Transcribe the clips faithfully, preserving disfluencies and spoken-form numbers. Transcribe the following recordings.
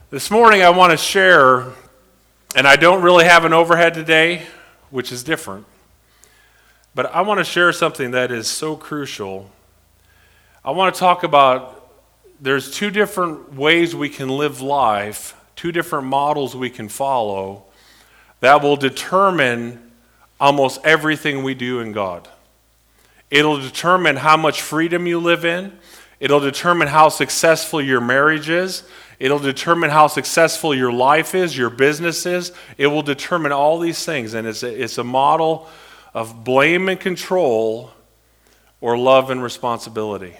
This morning I want to share, and I don't really have an overhead today, which is different, but I want to share something that is so crucial. I want to talk about there's two different ways we can live life, two different models we can follow that will determine almost everything we do in God. It'll determine how much freedom you live in. It'll determine how successful your marriage is. It'll determine how successful your life is, your business is. It will determine all these things, and it's a, it's a model of blame and control or love and responsibility.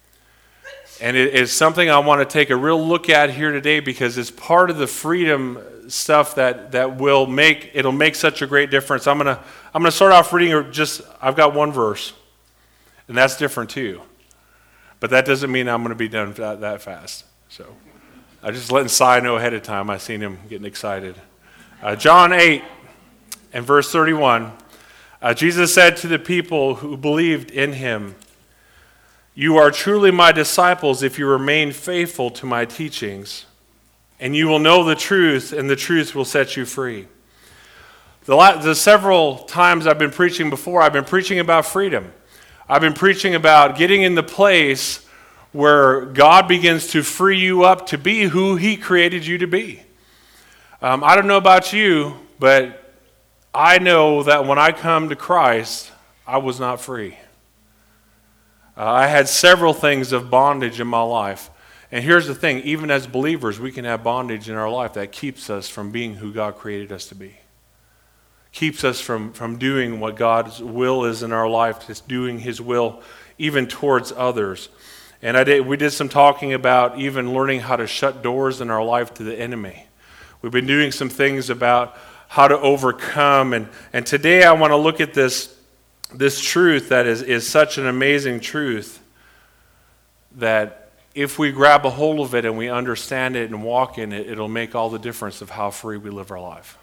And it is something I want to take a real look at here today because it's part of the freedom stuff that, that will make, it'll make such a great difference. I'm going to I'm going to start off reading just, I've got one verse, and that's different too. But that doesn't mean I'm going to be done that, that fast. So I just letting Cy know ahead of time. I seen him getting excited. Uh, John eight and verse thirty-one. Uh, Jesus said to the people who believed in him, "You are truly my disciples if you remain faithful to my teachings, and you will know the truth, and the truth will set you free." The, la- the several times I've been preaching before, I've been preaching about freedom. I've been preaching about getting in the place where God begins to free you up to be who he created you to be. Um, I don't know about you, but I know that when I come to Christ, I was not free. Uh, I had several things of bondage in my life. And here's the thing, even as believers, we can have bondage in our life that keeps us from being who God created us to be. Keeps us from, from doing what God's will is in our life, just doing his will even towards others. And I did, we did some talking about even learning how to shut doors in our life to the enemy. We've been doing some things about how to overcome. And, and today I want to look at this, this truth that is, is such an amazing truth that if we grab a hold of it and we understand it and walk in it, it'll make all the difference of how free we live our life.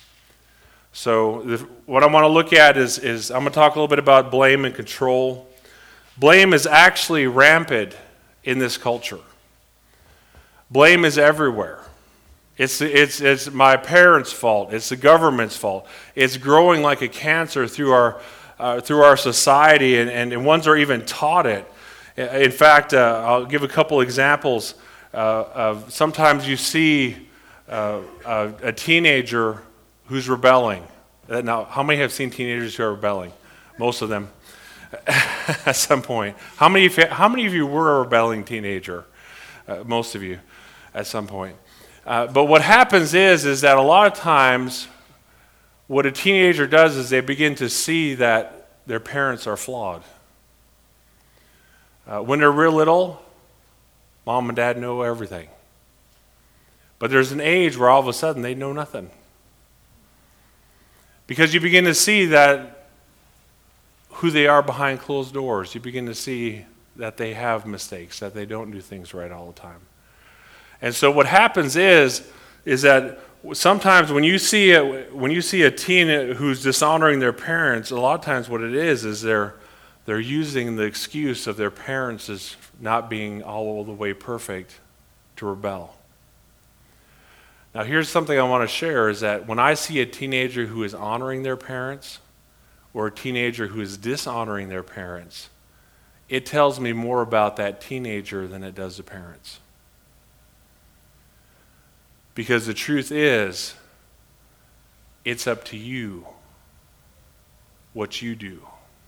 So the, what I want to look at is, is I'm going to talk a little bit about blame and control. Blame is actually rampant in this culture. Blame is everywhere. It's, it's, it's my parents' fault. It's the government's fault. It's growing like a cancer through our, uh, through our society, and, and, and ones are even taught it. In fact, uh, I'll give a couple examples. Uh, of sometimes you see uh, a, a teenager who's rebelling. Now, how many have seen teenagers who are rebelling? Most of them. At some point. How many, of you, how many of you were a rebelling teenager? Uh, most of you at some point. Uh, but what happens is, is that a lot of times what a teenager does is they begin to see that their parents are flawed. Uh, when they're real little, mom and dad know everything. But there's an age where all of a sudden they know nothing. Because you begin to see that who they are behind closed doors. You begin to see that they have mistakes, that they don't do things right all the time. And so what happens is, is that sometimes when you see a, when you see a teen who's dishonoring their parents, a lot of times what it is is they're they're using the excuse of their parents as not being all the way perfect to rebel. Now here's something I want to share is that when I see a teenager who is honoring their parents, or a teenager who is dishonoring their parents, it tells me more about that teenager than it does the parents. Because the truth is, it's up to you what you do.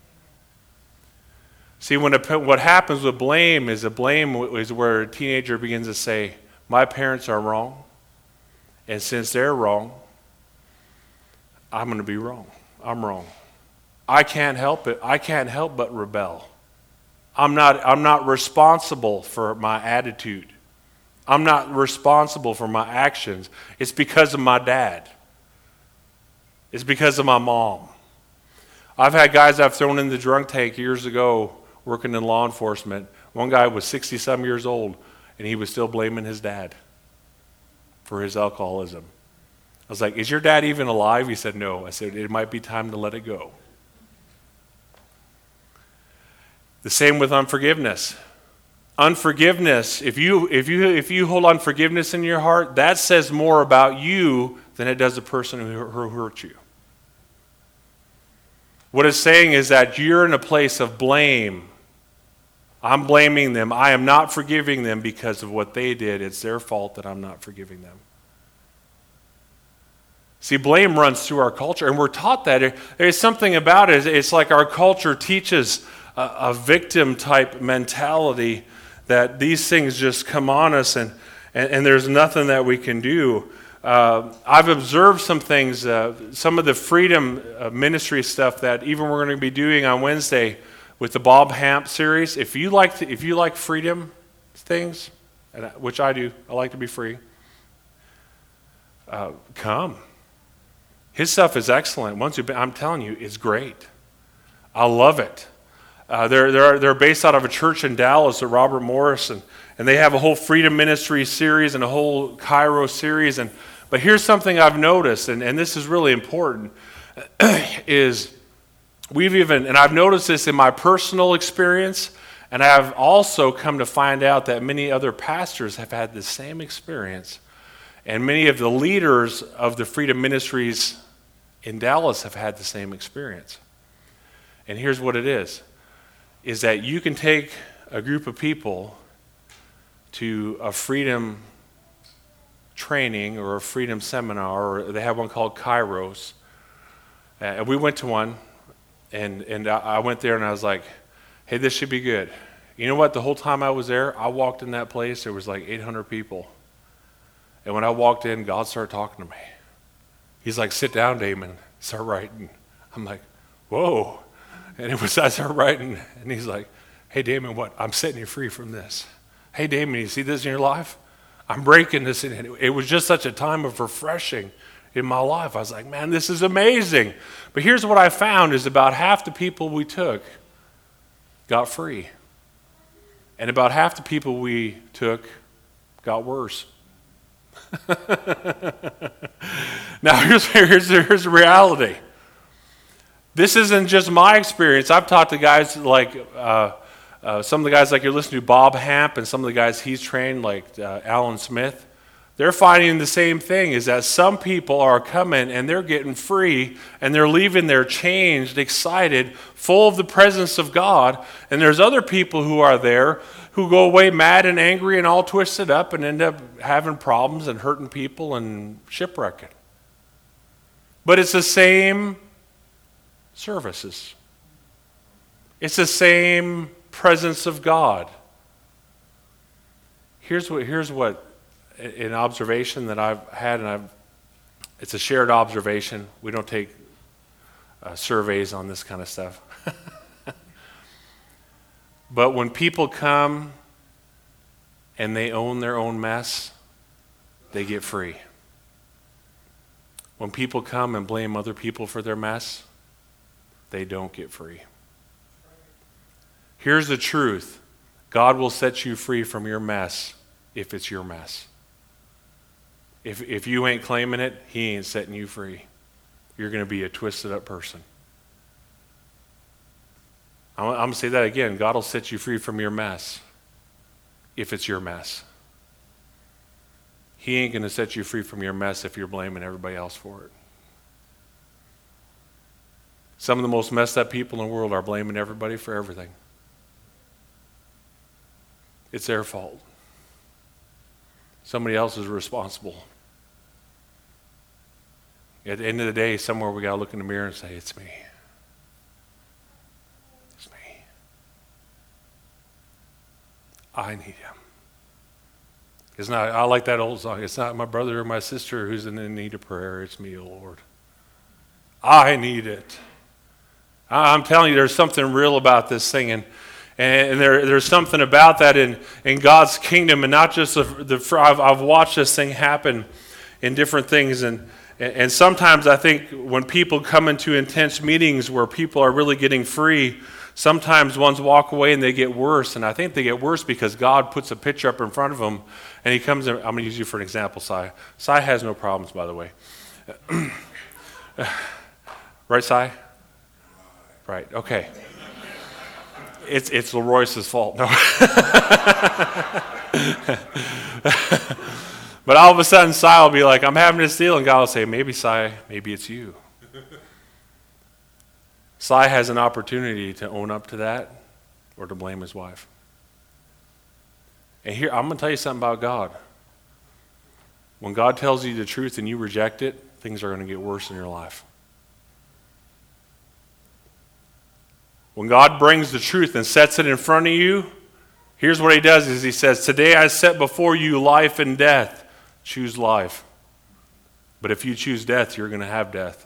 See, when a, what happens with blame is a blame is where a teenager begins to say, my parents are wrong, and since they're wrong, I'm going to be wrong. I'm wrong. I can't help it. I can't help but rebel. I'm not, I'm not responsible for my attitude. I'm not responsible for my actions. It's because of my dad. It's because of my mom. I've had guys I've thrown in the drunk tank years ago working in law enforcement. One guy was sixty-some years old, and he was still blaming his dad for his alcoholism. I was like, is your dad even alive? He said, no. I said, it might be time to let it go. The same with unforgiveness. Unforgiveness, if you if you if you hold unforgiveness in your heart, that says more about you than it does the person who, who hurt you. What it's saying is that you're in a place of blame. I'm blaming them. I am not forgiving them because of what they did. It's their fault that I'm not forgiving them. See, blame runs through our culture, and we're taught that. There's something about it. It's like our culture teaches a, a victim-type mentality that these things just come on us, and, and, and there's nothing that we can do. Uh, I've observed some things, uh, some of the freedom uh, ministry stuff that even we're going to be doing on Wednesday with the Bob Hamp series. If you like, to, if you like freedom things, and I, which I do, I like to be free. Uh, come. His stuff is excellent. Once you've been, I'm telling you, it's great. I love it. Uh, they're they're they're based out of a church in Dallas, at Robert Morris, and, and they have a whole freedom ministry series and a whole Cairo series. And but here's something I've noticed, and, and this is really important, is we've even, and I've noticed this in my personal experience, and I've also come to find out that many other pastors have had the same experience. And many of the leaders of the freedom ministries in Dallas have had the same experience. And here's what it is, is that you can take a group of people to a freedom training or a freedom seminar, or they have one called Kairos. Uh, and we went to one, and, and I, I went there and I was like, hey, this should be good. You know what? The whole time I was there, I walked in that place, there was like eight hundred people. And when I walked in, God started talking to me. He's like, sit down, Damon. Start writing. I'm like, whoa. And it was, I started writing. And he's like, hey, Damon, what? I'm setting you free from this. Hey, Damon, you see this in your life? I'm breaking this. In. It was just such a time of refreshing in my life. I was like, man, this is amazing. But here's what I found is about half the people we took got free. And about half the people we took got worse. Now here's, here's, here's the reality. This isn't just my experience. I've talked to guys like uh, uh, some of the guys like you're listening to, Bob Hamp, and some of the guys he's trained like uh, Alan Smith. They're finding the same thing, is that some people are coming and they're getting free and they're leaving there changed, excited, full of the presence of God. And there's other people who are there who go away mad and angry and all twisted up and end up having problems and hurting people and shipwrecking. But it's the same services. It's the same presence of God. Here's what, here's what an observation that I've had, and I've, it's a shared observation. We don't take uh, surveys on this kind of stuff. But when people come and they own their own mess, they get free. When people come and blame other people for their mess, they don't get free. Here's the truth. God will set you free from your mess if it's your mess. If if you ain't claiming it, he ain't setting you free. You're going to be a twisted up person. I'm, I'm going to say that again. God will set you free from your mess if it's your mess. He ain't going to set you free from your mess if you're blaming everybody else for it. Some of the most messed up people in the world are blaming everybody for everything. It's their fault. Somebody else is responsible. At the end of the day, somewhere we got to look in the mirror and say, it's me. It's me. I need him. It's not, I like that old song. It's not my brother or my sister who's in need of prayer. It's me, O Lord. I need it. I'm telling you, there's something real about this thing. And And there, there's something about that in, in God's kingdom, and not just the, the I've, I've watched this thing happen in different things. And, and sometimes I think when people come into intense meetings where people are really getting free, sometimes ones walk away and they get worse. And I think they get worse because God puts a picture up in front of them, and he comes in. I'm going to use you for an example, Cy. Cy has no problems, by the way. Right, Cy? Right, okay. It's it's Leroyce's fault. No. But all of a sudden, Si will be like, I'm having this deal, and God will say, maybe, Si, maybe it's you. Si has an opportunity to own up to that or to blame his wife. And here, I'm going to tell you something about God. When God tells you the truth and you reject it, things are going to get worse in your life. When God brings the truth and sets it in front of you, here's what he does is he says, today I set before you life and death. Choose life. But if you choose death, you're going to have death.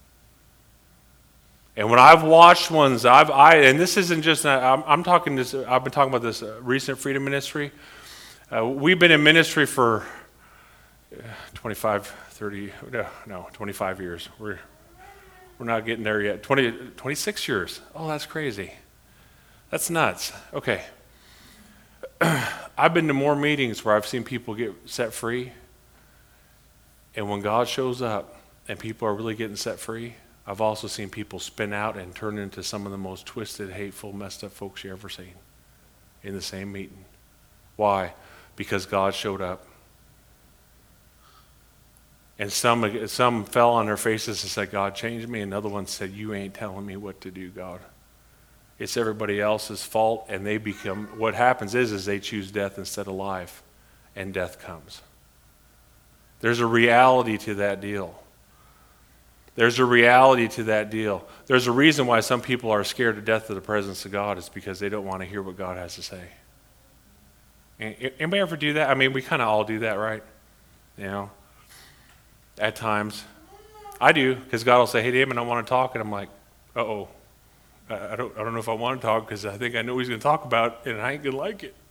And when I've watched ones, I've, I, and this isn't just, I'm, I'm talking this, I've been talking about this uh, recent freedom ministry. Uh, we've been in ministry for twenty-five, thirty, no, no, twenty-five years. We're, we're not getting there yet. twenty, twenty-six years. Oh, that's crazy. That's nuts. Okay. I've been to more meetings where I've seen people get set free. And when God shows up and people are really getting set free, I've also seen people spin out and turn into some of the most twisted, hateful, messed up folks you ever seen in the same meeting. Why? Because God showed up. And some some fell on their faces and said, God changed me. And another one said, you ain't telling me what to do, God. It's everybody else's fault, and they become, what happens is, is they choose death instead of life, and death comes. There's a reality to that deal. There's a reality to that deal. There's a reason why some people are scared to death of the presence of God. It's because they don't want to hear what God has to say. Anybody ever do that? I mean, we kind of all do that, right? You know, at times. I do, because God will say, hey, Damon, I want to talk, and I'm like, uh-oh. I don't, I don't know if I want to talk because I think I know what he's going to talk about, and I ain't going to like it.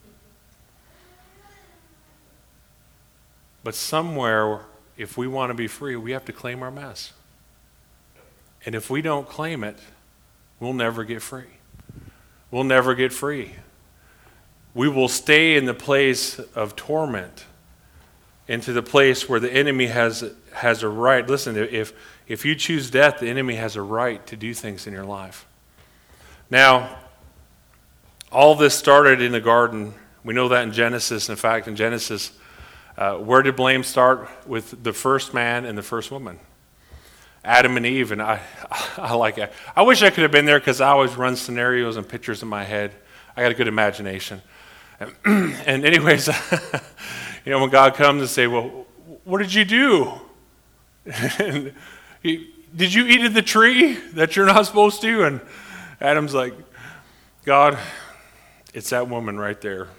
But somewhere, if we want to be free, we have to claim our mess. And if we don't claim it, we'll never get free. We'll never get free. We will stay in the place of torment, into the place where the enemy has has a right. Listen, if if you choose death, the enemy has a right to do things in your life. Now, all this started in the garden. We know that in Genesis. In fact, in Genesis, uh, where did blame start? With the first man and the first woman, Adam and Eve. And I, I like it. I wish I could have been there because I always run scenarios and pictures in my head. I got a good imagination. And, and anyways, you know, when God comes and say, "Well, what did you do? and he, did you eat of the tree that you're not supposed to?" And Adam's like, God, it's that woman right there.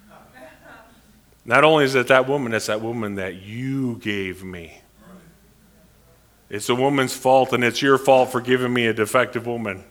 Not only is it that woman, it's that woman that you gave me. It's a woman's fault, and it's your fault for giving me a defective woman.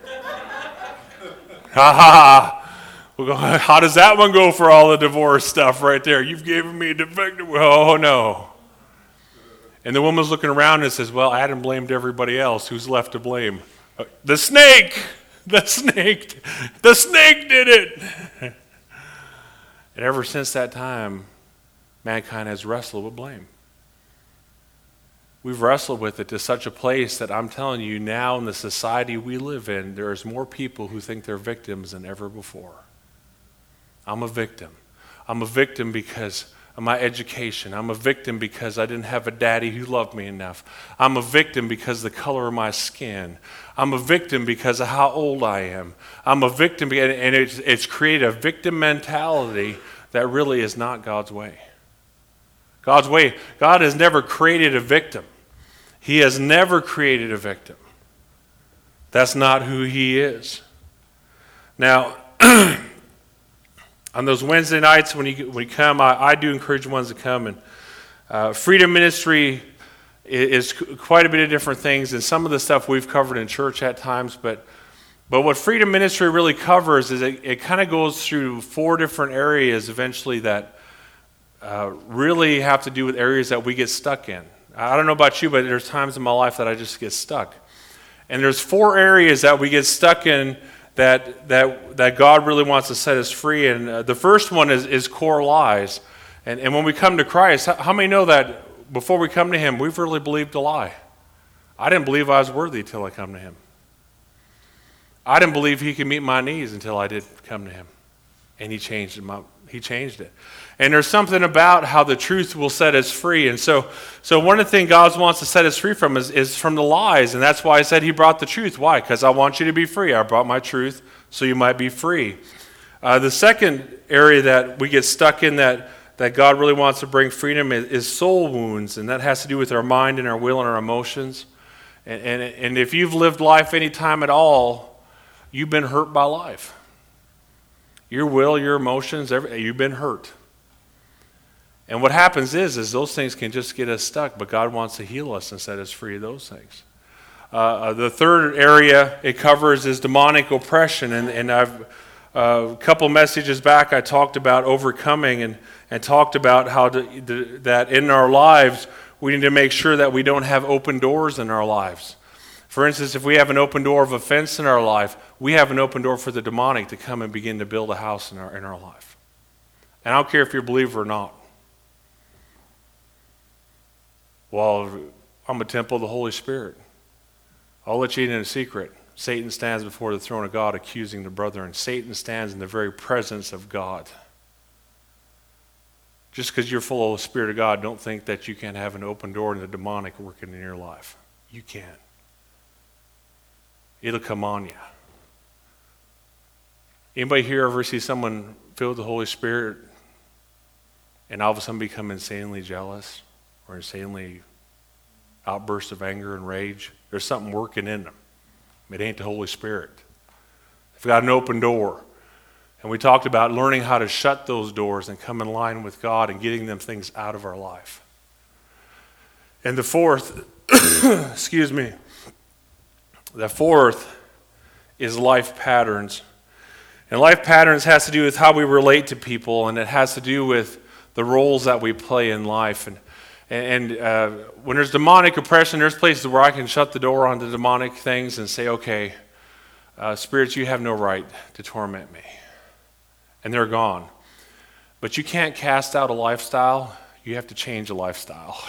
Ha ha. We'll go, how does that one go for all the divorce stuff right there? You've given me a defective woman. Oh, no. And the woman's looking around and says, well, Adam blamed everybody else. Who's left to blame? The snake. The snake. The snake did it. And ever since that time, mankind has wrestled with blame. We've wrestled with it to such a place that I'm telling you now in the society we live in, there's more people who think they're victims than ever before. I'm a victim. I'm a victim because of my education. I'm a victim because I didn't have a daddy who loved me enough. I'm a victim because of the color of my skin. I'm a victim because of how old I am. I'm a victim, and it's, it's created a victim mentality that really is not God's way. God's way, God has never created a victim. He has never created a victim. That's not who he is. Now, on those Wednesday nights when you, when you come, I, I do encourage ones to come. And uh, Freedom Ministry is, is quite a bit of different things, and some of the stuff we've covered in church at times. But but what Freedom Ministry really covers is it, it kind of goes through four different areas eventually that uh, really have to do with areas that we get stuck in. I don't know about you, but there's times in my life that I just get stuck. And there's four areas that we get stuck in that that that God really wants to set us free. And uh, the first one is, is core lies. And, and when we come to Christ, how, how many know that before we come to him, we've really believed a lie? I didn't believe I was worthy till I come to him. I didn't believe he could meet my needs until I did come to him. And he changed it. My, he changed it. And there's something about how the truth will set us free. And so so one of the things God wants to set us free from is, is from the lies. And that's why I said he brought the truth. Why? Because I want you to be free. I brought my truth so you might be free. Uh, the second area that we get stuck in that, that God really wants to bring freedom is, is soul wounds. And that has to do with our mind and our will and our emotions. And, and, and if you've lived life any time at all, you've been hurt by life. Your will, your emotions, every, you've been hurt. And what happens is, is those things can just get us stuck, but God wants to heal us and set us free of those things. Uh, the third area it covers is demonic oppression, and, and I've uh, a couple messages back I talked about overcoming and, and talked about how to, the, that in our lives we need to make sure that we don't have open doors in our lives. For instance, if we have an open door of offense in our life, we have an open door for the demonic to come and begin to build a house in our in our life. And I don't care if you're a believer or not. Well, I'm a temple of the Holy Spirit. I'll let you in in a secret. Satan stands before the throne of God accusing the brethren. Satan stands in the very presence of God. Just because you're full of the Spirit of God, don't think that you can't have an open door and the demonic working in your life. You can. It'll come on you. Anybody here ever see someone filled with the Holy Spirit and all of a sudden become insanely jealous or insanely outbursts of anger and rage? There's something working in them. It ain't the Holy Spirit. They've got an open door. And we talked about learning how to shut those doors and come in line with God and getting them things out of our life. And the fourth, excuse me, the fourth is life patterns. And life patterns has to do with how we relate to people, and it has to do with the roles that we play in life. And and uh, when there's demonic oppression, there's places where I can shut the door on the demonic things and say, okay, uh, spirits, you have no right to torment me. And they're gone. But you can't cast out a lifestyle. You have to change a lifestyle.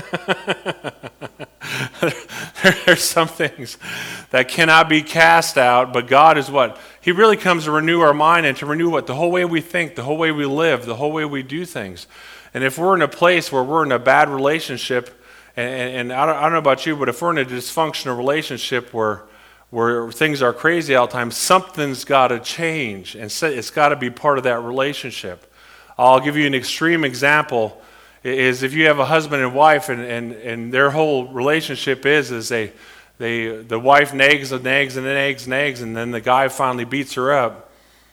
There's some things that cannot be cast out, but God is what? He really comes to renew our mind and to renew what? The whole way we think, the whole way we live, the whole way we do things. And if we're in a place where we're in a bad relationship, and, and I, don't, I don't know about you, but if we're in a dysfunctional relationship where where things are crazy all the time, something's got to change, and it's got to be part of that relationship. I'll give you an extreme example. Is if you have a husband and wife, and, and, and their whole relationship is is they they the wife nags and nags and nags and nags, and then the guy finally beats her up,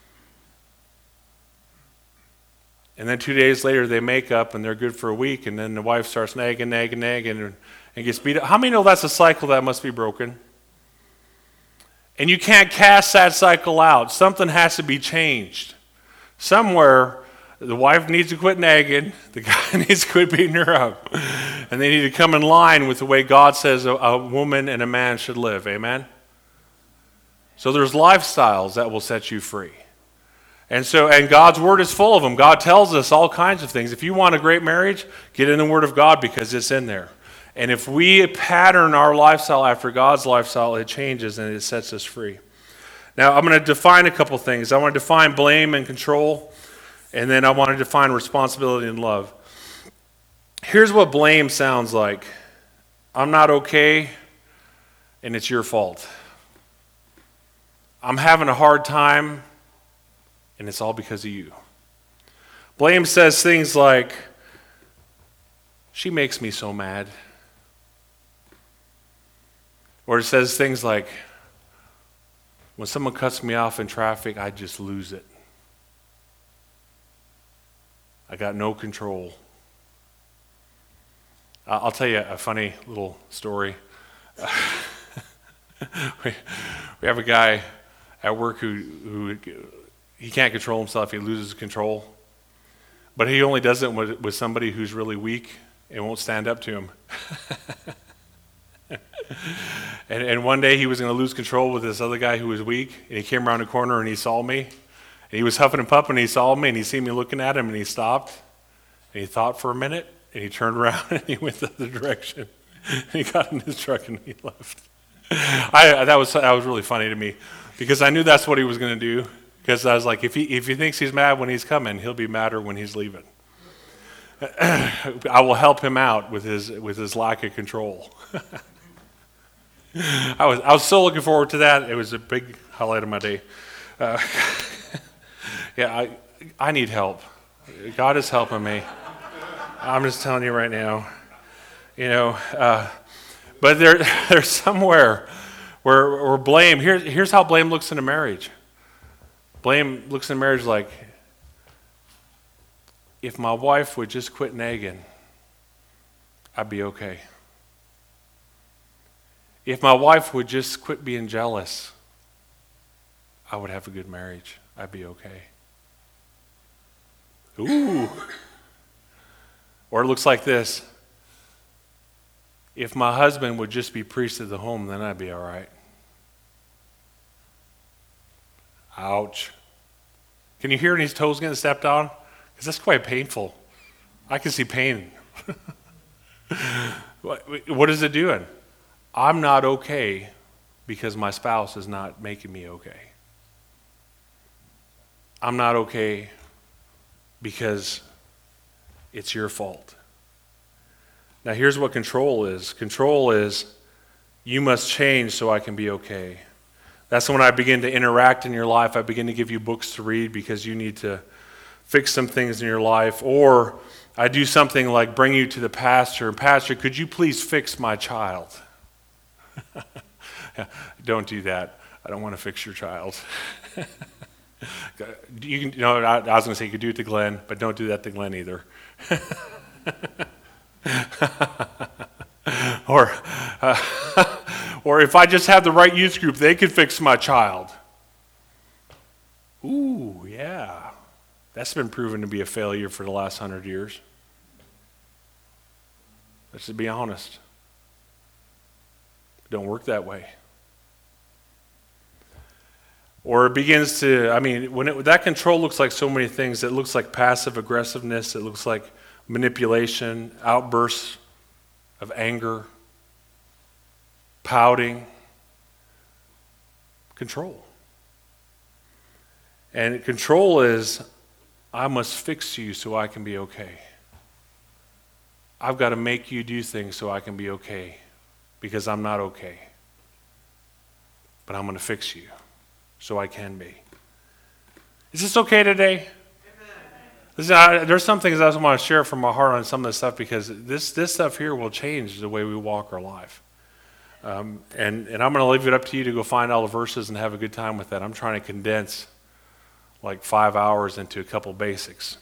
and then two days later they make up and they're good for a week, and then the wife starts nagging, nagging, nagging, and, and gets beat up. How many know that's a cycle that must be broken? And you can't cast that cycle out. Something has to be changed. Somewhere, the wife needs to quit nagging, the guy needs to quit beating her up, and they need to come in line with the way God says a, a woman and a man should live. Amen? So there's lifestyles that will set you free. And so, and God's Word is full of them. God tells us all kinds of things. If you want a great marriage, get in the Word of God because it's in there. And if we pattern our lifestyle after God's lifestyle, it changes and it sets us free. Now, I'm going to define a couple things. I want to define blame and control, and then I want to define responsibility and love. Here's what blame sounds like. I'm not okay, and it's your fault. I'm having a hard time, and it's all because of you. Blame says things like, she makes me so mad. Or it says things like, when someone cuts me off in traffic, I just lose it. I got no control. I'll tell you a funny little story. we, we have a guy at work who, who he can't control himself. He loses control. But he only does it with, with somebody who's really weak and won't stand up to him. and, and one day he was going to lose control with this other guy who was weak, and he came around the corner and he saw me. And he was huffing and puffing, and he saw me, and he seen me looking at him, and he stopped, and he thought for a minute, and he turned around and he went the other direction. And he got in his truck and he left. I, that was that was really funny to me because I knew that's what he was going to do. Because I was like, if he if he thinks he's mad when he's coming, he'll be madder when he's leaving. I will help him out with his with his lack of control. I was I was so looking forward to that. It was a big highlight of my day. Uh, yeah, I I need help. God is helping me. I'm just telling you right now. You know, uh, but there there's somewhere where where blame. Here here's how blame looks in a marriage. Blame looks in a marriage like, if my wife would just quit nagging, I'd be okay. If my wife would just quit being jealous, I would have a good marriage. I'd be okay. Ooh. Or it looks like this. If my husband would just be priest of the home, then I'd be all right. Ouch. Can you hear his toes getting stepped on? Because that's quite painful. I can see pain. what, what is it doing? I'm not okay because my spouse is not making me okay. I'm not okay because it's your fault. Now here's what control is. Control is, you must change so I can be okay. That's when I begin to interact in your life. I begin to give you books to read because you need to fix some things in your life. Or I do something like bring you to the pastor. Pastor, could you please fix my child? Don't do that. I don't want to fix your child. you can, you know, I, I was going to say you could do it to Glenn, but don't do that to Glenn either. or, uh, or if I just have the right youth group, they could fix my child. Ooh, yeah. That's been proven to be a failure for the last hundred years. Let's just be honest. It don't work that way. Or it begins to, I mean, when it, that control looks like so many things. It looks like passive aggressiveness. It looks like manipulation, outbursts of anger, pouting, control. And control is, I must fix you so I can be okay. I've got to make you do things so I can be okay because I'm not okay. But I'm going to fix you so I can be. Is this okay today? Listen, I, there's some things I just want to share from my heart on some of this stuff because this, this stuff here will change the way we walk our life. Um, and, and I'm going to leave it up to you to go find all the verses and have a good time with that. I'm trying to condense like five hours into a couple basics.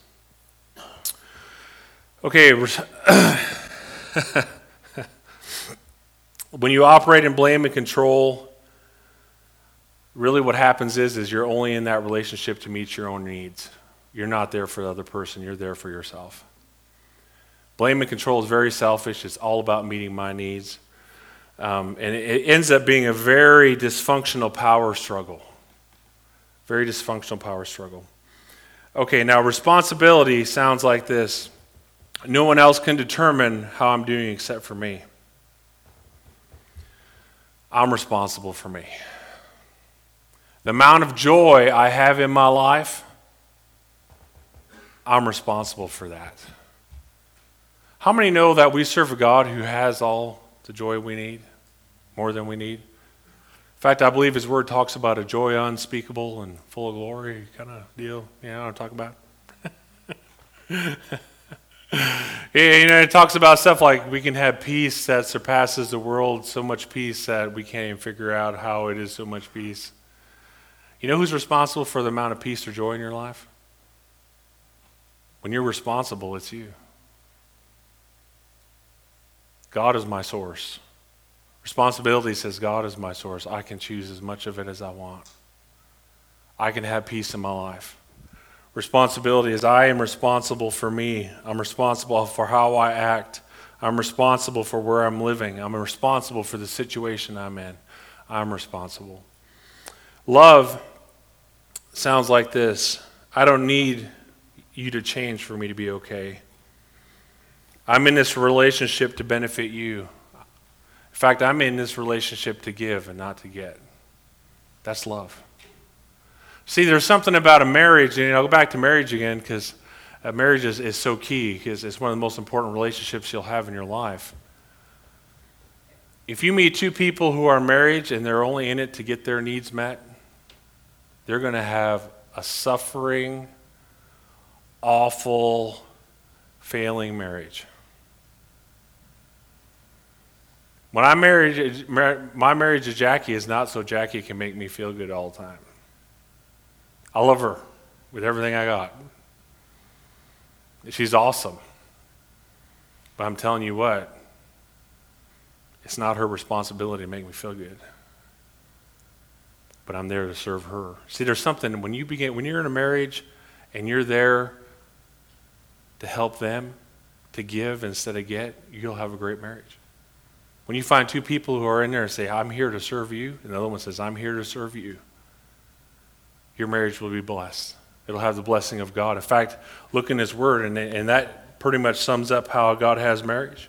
Okay. When you operate in blame and control, really what happens is, is you're only in that relationship to meet your own needs. You're not there for the other person. You're there for yourself. Blame and control is very selfish. It's all about meeting my needs. Um, and it, it ends up being a very dysfunctional power struggle. Very dysfunctional power struggle. Okay, now responsibility sounds like this. No one else can determine how I'm doing except for me. I'm responsible for me. The amount of joy I have in my life, I'm responsible for that. How many know that we serve a God who has all the joy we need, more than we need? In fact, I believe his word talks about a joy unspeakable and full of glory kind of deal. You know what I'm talking about? Yeah, you know, it talks about stuff like we can have peace that surpasses the world, so much peace that we can't even figure out how it is so much peace. You know who's responsible for the amount of peace or joy in your life? When you're responsible, it's you. God is my source. Responsibility says God is my source. I can choose as much of it as I want. I can have peace in my life. Responsibility is I am responsible for me. I'm responsible for how I act. I'm responsible for where I'm living. I'm responsible for the situation I'm in. I'm responsible. Love sounds like this. I don't need you to change for me to be okay. I'm in this relationship to benefit you. In fact, I'm in this relationship to give and not to get. That's love. See, there's something about a marriage, and I'll go back to marriage again because marriage is, is so key because it's one of the most important relationships you'll have in your life. If you meet two people who are married and they're only in it to get their needs met, they're going to have a suffering, awful, failing marriage. When I married, my marriage to Jackie is not so Jackie can make me feel good all the time. I love her with everything I got. She's awesome. But I'm telling you what, it's not her responsibility to make me feel good. But I'm there to serve her. See, there's something, when you begin, when you're in a marriage and you're there to help them, to give instead of get, you'll have a great marriage. When you find two people who are in there and say, I'm here to serve you, and the other one says, I'm here to serve you, your marriage will be blessed. It'll have the blessing of God. In fact, look in His Word, and, and that pretty much sums up how God has marriage.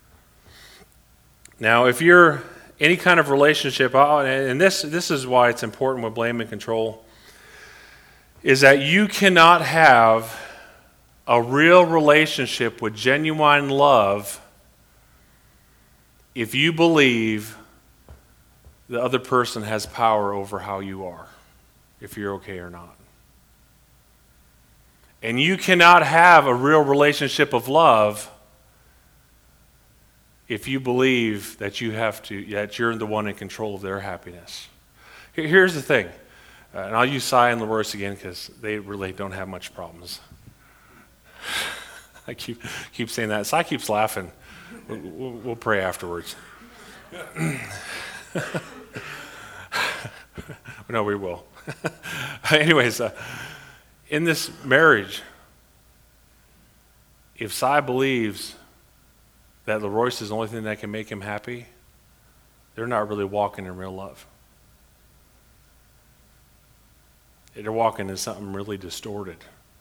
Now, if you're any kind of relationship, and this, this is why it's important with blame and control, is that you cannot have a real relationship with genuine love if you believe the other person has power over how you are, if you're okay or not. And you cannot have a real relationship of love if you believe that you have to, that you're the one in control of their happiness. Here's the thing, uh, and I'll use Cy and LaRoyce again because they really don't have much problems. I keep keep saying that. Cy keeps laughing. We'll, we'll, we'll pray afterwards. No, we will. Anyways, uh, in this marriage, if Cy believes that LaRoyce is the only thing that can make him happy, they're not really walking in real love. They're walking in something really distorted.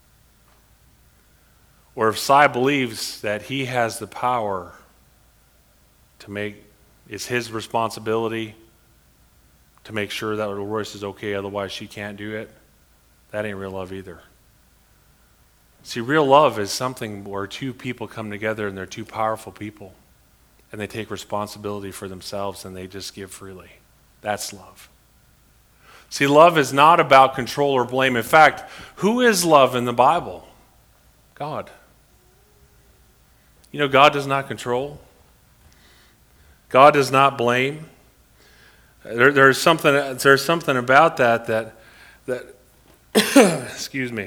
Or if Cy believes that he has the power to make, it's his responsibility to make sure that LaRoyce is okay, otherwise she can't do it, that ain't real love either. See, real love is something where two people come together and they're two powerful people and they take responsibility for themselves and they just give freely. That's love. See, love is not about control or blame. In fact, who is love in the Bible? God. You know, God does not control. God does not blame. There, there's something. There's something about that that that. excuse me.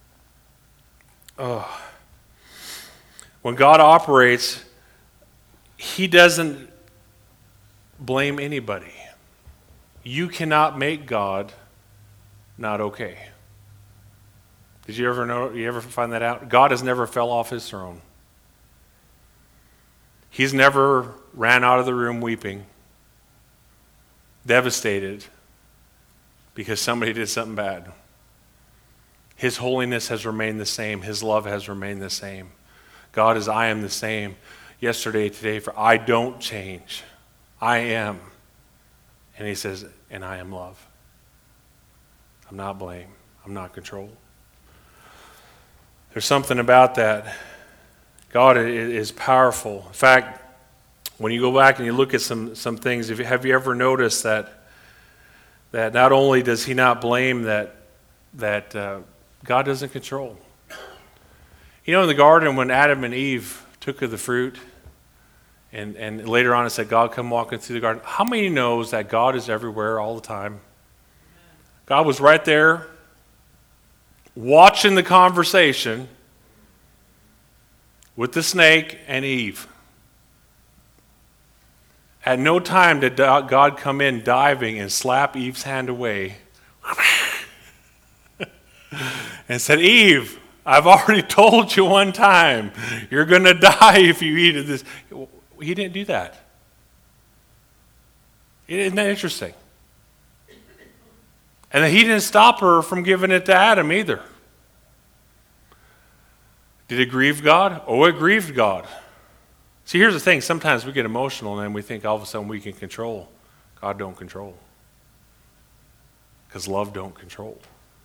Oh. When God operates, He doesn't blame anybody. You cannot make God not okay. Did you ever know? You ever find that out? God has never fell off His throne. He's never ran out of the room weeping, devastated because somebody did something bad. His holiness has remained the same. His love has remained the same. God is, I am the same yesterday, today, for I don't change. I am. And He says, and I am love. I'm not blame. I'm not control. There's something about that. God is powerful. In fact, when you go back and you look at some, some things, if you, have you ever noticed that that not only does He not blame, that that uh, God doesn't control. You know, in the garden when Adam and Eve took of the fruit, and, and later on it said, God come walking through the garden. How many knows that God is everywhere all the time? God was right there watching the conversation with the snake and Eve. At no time did God come in diving and slap Eve's hand away and said, Eve, I've already told you one time, you're going to die if you eat of this. He didn't do that. Isn't that interesting? And then He didn't stop her from giving it to Adam either. Did it grieve God? Oh, it grieved God. See, here's the thing. Sometimes we get emotional and we think all of a sudden we can control. God don't control. Because love don't control.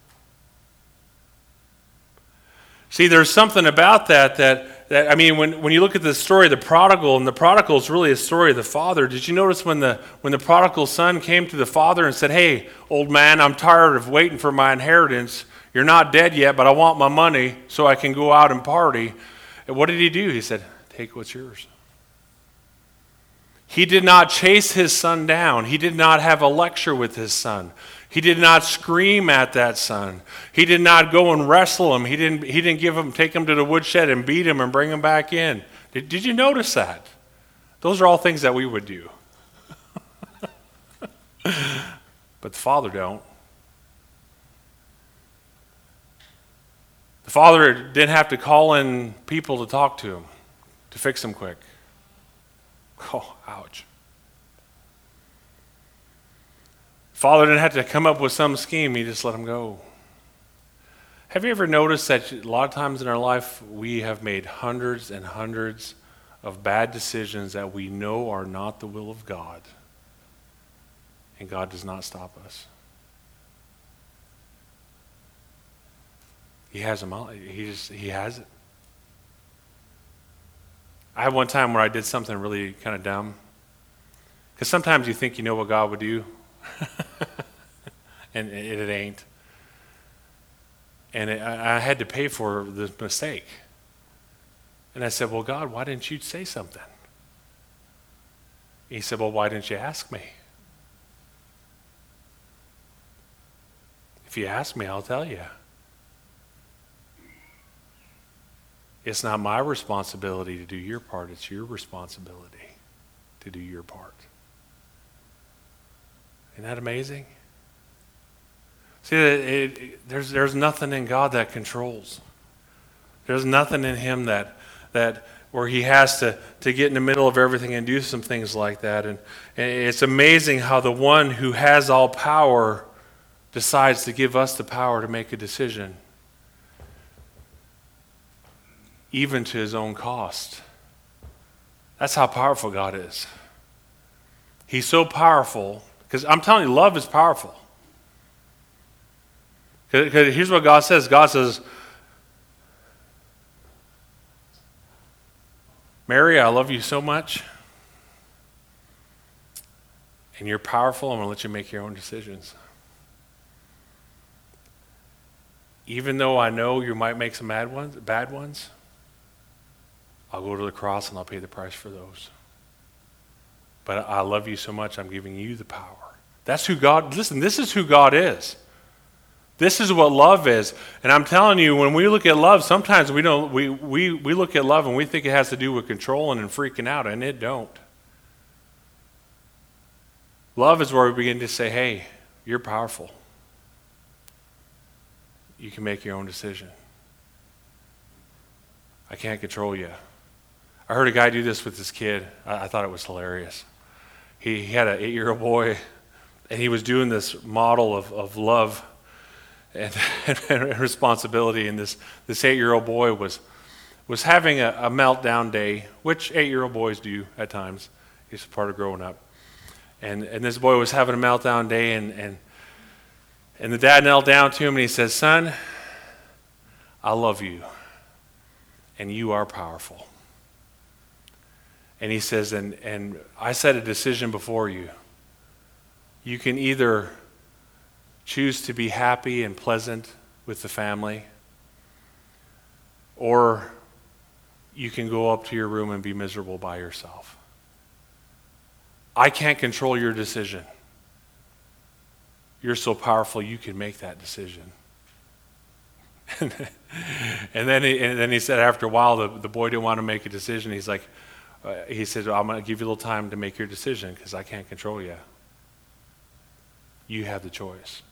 See, there's something about that that, that I mean, when, when you look at the story of the prodigal, and the prodigal is really a story of the father, did you notice when the when the prodigal son came to the father and said, hey, old man, I'm tired of waiting for my inheritance. You're not dead yet, but I want my money so I can go out and party. And what did he do? He said, take what's yours. He did not chase his son down. He did not have a lecture with his son. He did not scream at that son. He did not go and wrestle him. He didn't, he didn't give him, take him to the woodshed and beat him and bring him back in. Did, did you notice that? Those are all things that we would do. But the Father don't. The Father didn't have to call in people to talk to him, to fix him quick. Oh, ouch. Father didn't have to come up with some scheme. He just let him go. Have you ever noticed that a lot of times in our life we have made hundreds and hundreds of bad decisions that we know are not the will of God, and God does not stop us? He has them all. He just he has it. I had one time where I did something really kind of dumb. Because sometimes you think you know what God would do, and it, it ain't. And it, I, I had to pay for the mistake. And I said, well, God, why didn't you say something? He said, well, why didn't you ask me? If you ask me, I'll tell you. It's not my responsibility to do your part. It's your responsibility to do your part. Isn't that amazing? See, it, it, there's, there's nothing in God that controls. There's nothing in him that, that where he has to, to get in the middle of everything and do some things like that. And, and it's amazing how the one who has all power decides to give us the power to make a decision, even to his own cost. That's how powerful God is. He's so powerful, because I'm telling you, love is powerful. Because here's what God says. God says, Mary, I love you so much, and you're powerful. I'm going to let you make your own decisions. Even though I know you might make some bad ones, bad ones, I'll go to the cross and I'll pay the price for those. But I love you so much, I'm giving you the power. That's who God, listen, this is who God is. This is what love is. And I'm telling you, when we look at love, sometimes we don't, we, we, we look at love and we think it has to do with controlling and freaking out, and it don't. Love is where we begin to say, hey, you're powerful. You can make your own decision. I can't control you. I heard a guy do this with his kid. I, I thought it was hilarious. He, he had an eight-year-old boy, and he was doing this model of, of love and, and responsibility, and this, this eight-year-old boy was, was having a, a meltdown day, which eight-year-old boys do at times. It's part of growing up. And, and this boy was having a meltdown day, and, and, and the dad knelt down to him, and he says, son, I love you, and you are powerful. And he says, and, and I set a decision before you. You can either choose to be happy and pleasant with the family, or you can go up to your room and be miserable by yourself. I can't control your decision. You're so powerful, you can make that decision. and then he, and then he said after a while, the, the boy didn't want to make a decision. He's like, uh, he said, I'm going to give you a little time to make your decision because I can't control you. You have the choice.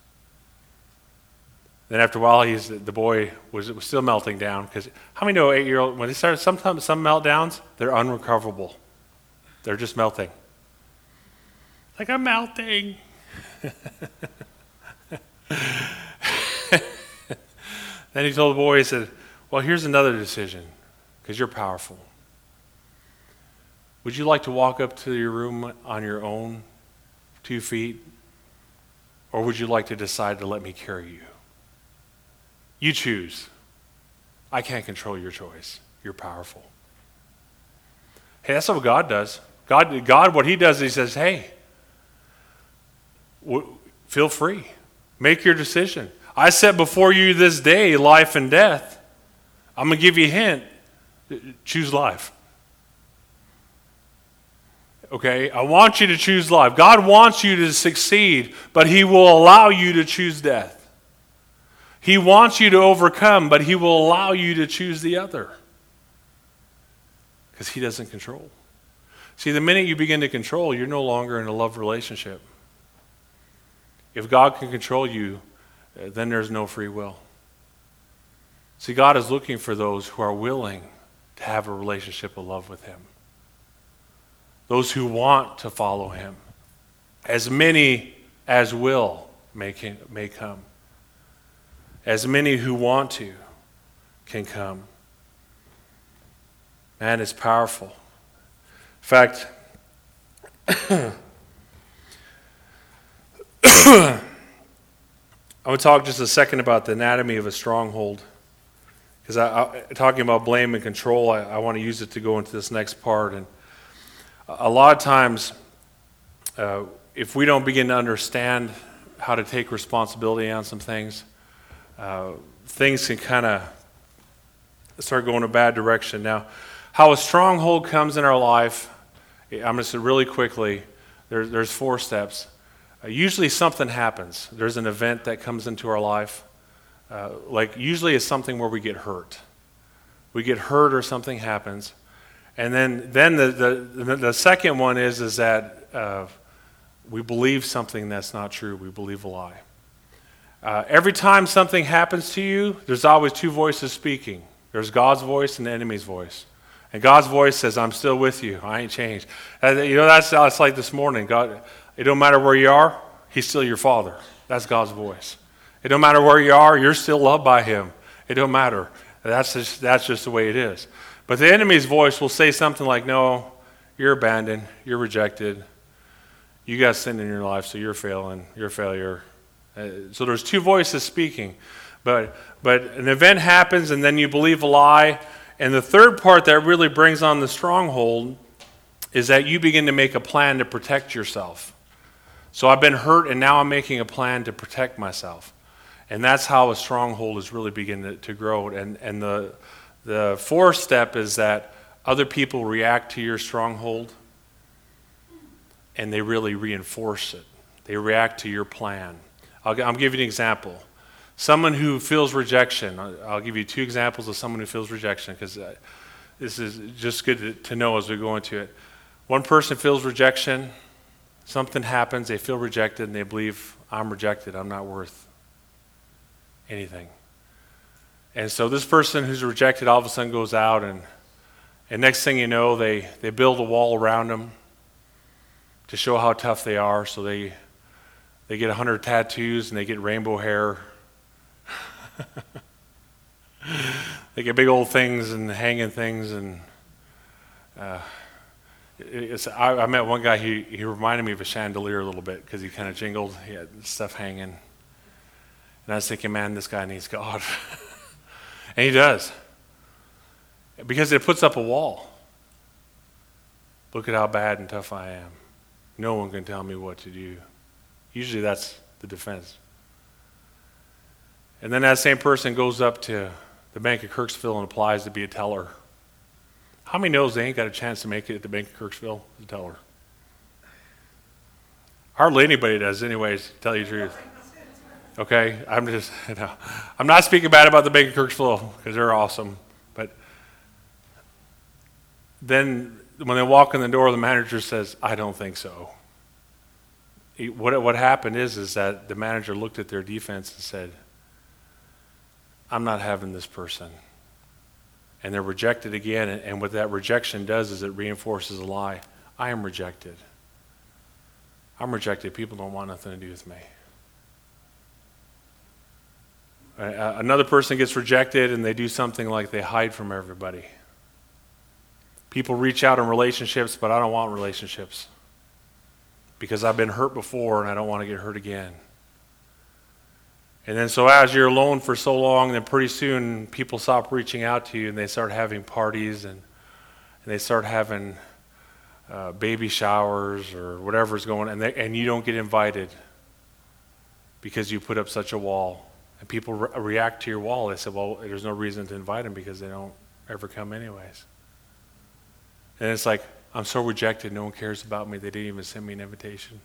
Then after a while, he's the boy was, was still melting down, because how many know eight-year-old, when they start, sometimes some meltdowns, they're unrecoverable. They're just melting. Like, I'm melting. Then he told the boy, he said, well, here's another decision, because you're powerful. Would you like to walk up to your room on your own two feet? Or would you like to decide to let me carry you? You choose. I can't control your choice. You're powerful. Hey, that's what God does. God, God, what he does is he says, hey, w- feel free. Make your decision. I set before you this day life and death. I'm going to give you a hint. Choose life. Okay, I want you to choose life. God wants you to succeed, but he will allow you to choose death. He wants you to overcome, but he will allow you to choose the other. Because he doesn't control. See, the minute you begin to control, you're no longer in a love relationship. If God can control you, then there's no free will. See, God is looking for those who are willing to have a relationship of love with him. Those who want to follow him. As many as will may, can, may come. As many who want to can come. Man, it's powerful. In fact, I'm going to talk just a second about the anatomy of a stronghold. Because I, I, talking about blame and control, I, I want to use it to go into this next part. And a lot of times, uh, if we don't begin to understand how to take responsibility on some things, uh, things can kind of start going a bad direction. Now, how a stronghold comes in our life, I'm going to say really quickly, there, there's four steps. Uh, usually something happens. There's an event that comes into our life. Uh, like usually it's something where we get hurt. We get hurt or something happens. And then, then the, the, the second one is, is that uh, we believe something that's not true. We believe a lie. Uh, every time something happens to you, there's always two voices speaking. There's God's voice and the enemy's voice. And God's voice says, I'm still with you. I ain't changed. And, you know, that's, that's like this morning. God, it don't matter where you are, he's still your father. That's God's voice. It don't matter where you are, you're still loved by him. It don't matter. That's just, that's just the way it is. But the enemy's voice will say something like, no, you're abandoned, you're rejected, you got sin in your life, so you're failing, you're a failure. Uh, so there's two voices speaking. But, but an event happens and then you believe a lie. And the third part that really brings on the stronghold is that you begin to make a plan to protect yourself. So I've been hurt and now I'm making a plan to protect myself. And that's how a stronghold is really beginning to, to grow. And, and the, the fourth step is that other people react to your stronghold and they really reinforce it. They react to your plan. I'll, I'll give you an example. Someone who feels rejection. I'll give you two examples of someone who feels rejection because uh, this is just good to, to know as we go into it. One person feels rejection. Something happens. They feel rejected and they believe, I'm rejected. I'm not worth anything. And so this person who's rejected all of a sudden goes out and, and next thing you know, they, they build a wall around them to show how tough they are. So they they get a hundred tattoos and they get rainbow hair. They get big old things and hanging things. And uh, it's, I, I met one guy, he, he reminded me of a chandelier a little bit because he kind of jingled. He had stuff hanging. And I was thinking, man, this guy needs God. And he does. Because it puts up a wall. Look at how bad and tough I am. No one can tell me what to do. Usually that's the defense. And then that same person goes up to the Bank of Kirksville and applies to be a teller. How many knows they ain't got a chance to make it at the Bank of Kirksville as a teller? Hardly anybody does anyways, to tell you the truth. Okay, I'm just, you know, I'm not speaking bad about the Bank of Kirksville because they're awesome, but then when they walk in the door, the manager says, I don't think so. He, what, what happened is, is that the manager looked at their defense and said, I'm not having this person. And they're rejected again, and, and what that rejection does is it reinforces a lie. I am rejected. I'm rejected. People don't want nothing to do with me. Uh, another person gets rejected and they do something like they hide from everybody. People reach out in relationships, but I don't want relationships because I've been hurt before and I don't want to get hurt again. And then so as you're alone for so long, then pretty soon people stop reaching out to you and they start having parties and, and they start having uh, baby showers or whatever's going on, and, they, and you don't get invited because you put up such a wall. And people re- react to your wall. They say, well, there's no reason to invite them because they don't ever come anyways. And it's like, I'm so rejected, no one cares about me, they didn't even send me an invitation.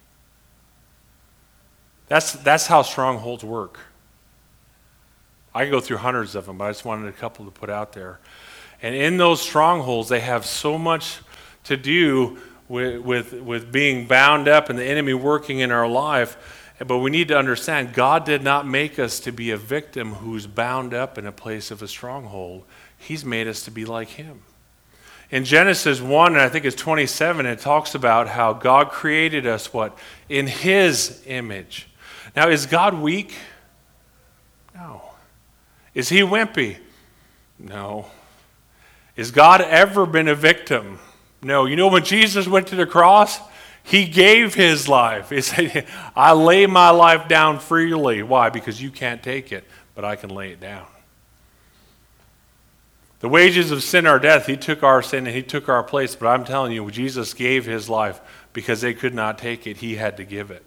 That's, that's how strongholds work. I could go through hundreds of them, but I just wanted a couple to put out there. And in those strongholds, they have so much to do with, with, with being bound up and the enemy working in our life. But we need to understand, God did not make us to be a victim who's bound up in a place of a stronghold. He's made us to be like him. In Genesis one, and I think it's twenty-seven, it talks about how God created us, what? In his image. Now, is God weak? No. Is he wimpy? No. Is God ever been a victim? No. You know, when Jesus went to the cross, he gave his life. He said, I lay my life down freely. Why? Because you can't take it, but I can lay it down. The wages of sin are death. He took our sin and he took our place. But I'm telling you, Jesus gave his life because they could not take it. He had to give it.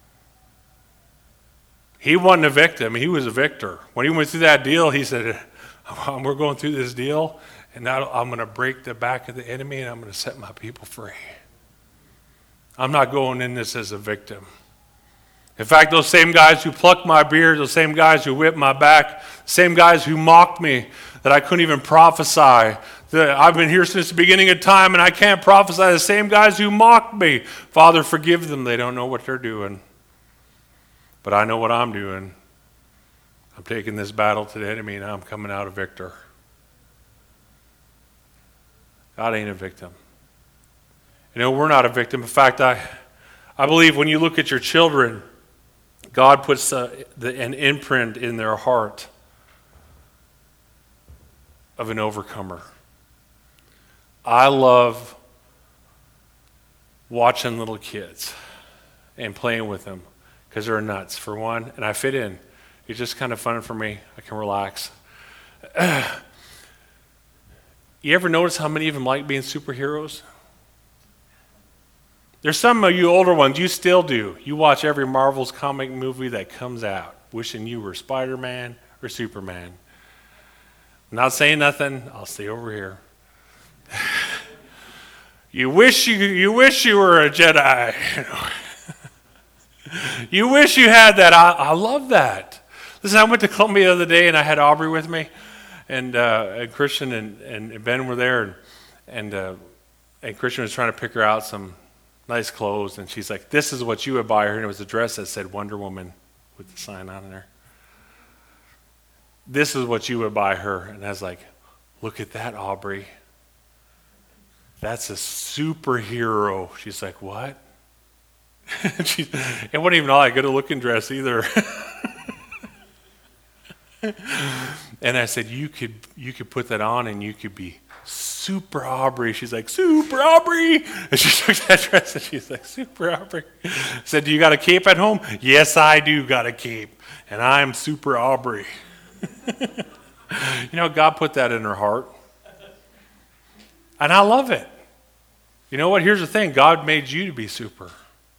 He wasn't a victim. He was a victor. When he went through that deal, he said, we're going through this deal, and now I'm going to break the back of the enemy, and I'm going to set my people free. I'm not going in this as a victim. In fact, those same guys who plucked my beard, those same guys who whipped my back, same guys who mocked me that I couldn't even prophesy, that I've been here since the beginning of time and I can't prophesy, the same guys who mocked me, Father, forgive them. They don't know what they're doing. But I know what I'm doing. I'm taking this battle to the enemy and I'm coming out a victor. God ain't a victim. You know, we're not a victim. In fact, I, I believe when you look at your children, God puts a, the, an imprint in their heart of an overcomer. I love watching little kids and playing with them because they're nuts, for one, and I fit in. It's just kind of fun for me. I can relax. You ever notice how many of them like being superheroes? There's some of you older ones, you still do. You watch every Marvel's comic movie that comes out, wishing you were Spider-Man or Superman. I'm not saying nothing. I'll stay over here. You wish you you wish you were a Jedi. You know. You wish you had that. I, I love that. Listen, I went to Columbia the other day, and I had Aubrey with me, and, uh, and Christian and, and Ben were there, and and, uh, and Christian was trying to pick her out some nice clothes, and she's like, this is what you would buy her, and it was a dress that said Wonder Woman with the sign on there. This is what you would buy her. And I was like, look at that, Aubrey. That's a superhero. She's like, what? she, it wasn't even all that good a looking dress either. And I said, you could you could put that on and you could be super Aubrey. She's like, super Aubrey. And she took that dress and she's like, super Aubrey. I said, do you got a cape at home? Yes, I do got a cape. And I'm super Aubrey. You know, God put that in her heart. And I love it. You know what? Here's the thing. God made you to be super.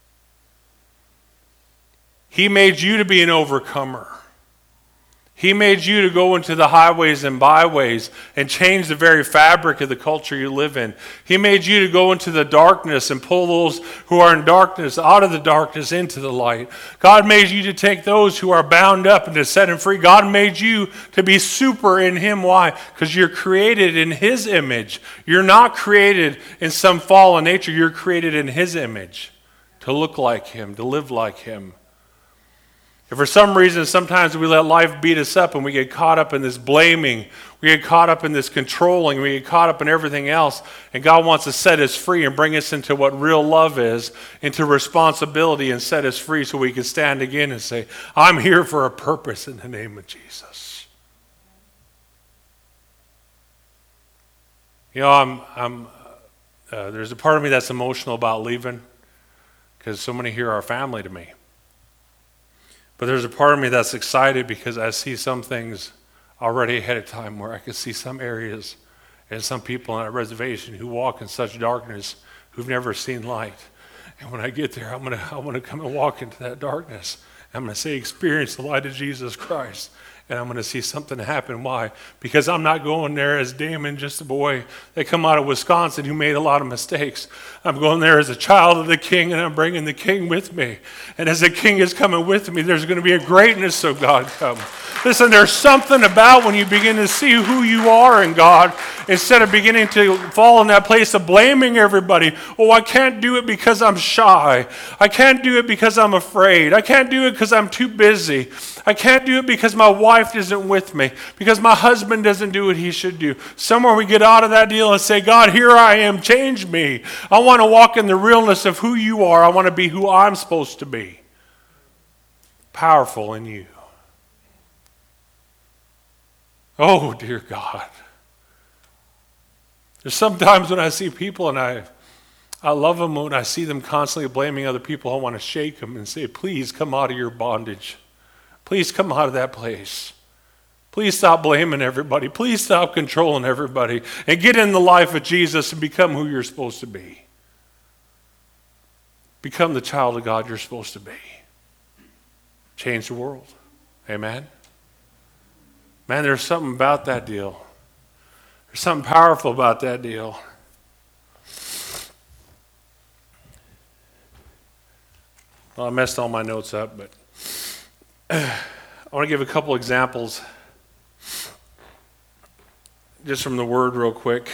He made you to be an overcomer. He made you to go into the highways and byways and change the very fabric of the culture you live in. He made you to go into the darkness and pull those who are in darkness out of the darkness into the light. God made you to take those who are bound up and to set them free. God made you to be super in Him. Why? Because you're created in His image. You're not created in some fallen nature. You're created in His image to look like Him, to live like Him. If for some reason sometimes we let life beat us up and we get caught up in this blaming, we get caught up in this controlling, we get caught up in everything else, and God wants to set us free and bring us into what real love is, into responsibility, and set us free so we can stand again and say, I'm here for a purpose in the name of Jesus. You know, I'm I'm uh, there's a part of me that's emotional about leaving because so many here are family to me. But there's a part of me that's excited because I see some things already ahead of time where I can see some areas and some people on that reservation who walk in such darkness who've never seen light. And when I get there, I'm gonna I want to come and walk into that darkness. I'm gonna say, experience the light of Jesus Christ. And I'm going to see something happen. Why? Because I'm not going there as Damon, just a boy that come out of Wisconsin who made a lot of mistakes. I'm going there as a child of the King, and I'm bringing the King with me. And as the King is coming with me, there's going to be a greatness of God come. Listen, there's something about when you begin to see who you are in God, instead of beginning to fall in that place of blaming everybody. Oh, I can't do it because I'm shy. I can't do it because I'm afraid. I can't do it because I'm too busy. I can't do it because my wife isn't with me, because my husband doesn't do what he should do. Somewhere we get out of that deal and say, God, here I am, change me. I want to walk in the realness of who you are. I want to be who I'm supposed to be. Powerful in you. Oh, dear God. There's sometimes when I see people and I, I love them, when I see them constantly blaming other people, I want to shake them and say, please come out of your bondage. Please come out of that place. Please stop blaming everybody. Please stop controlling everybody and get in the life of Jesus and become who you're supposed to be. Become the child of God you're supposed to be. Change the world. Amen? Man, there's something about that deal. There's something powerful about that deal. Well, I messed all my notes up, but I want to give a couple examples just from the Word real quick.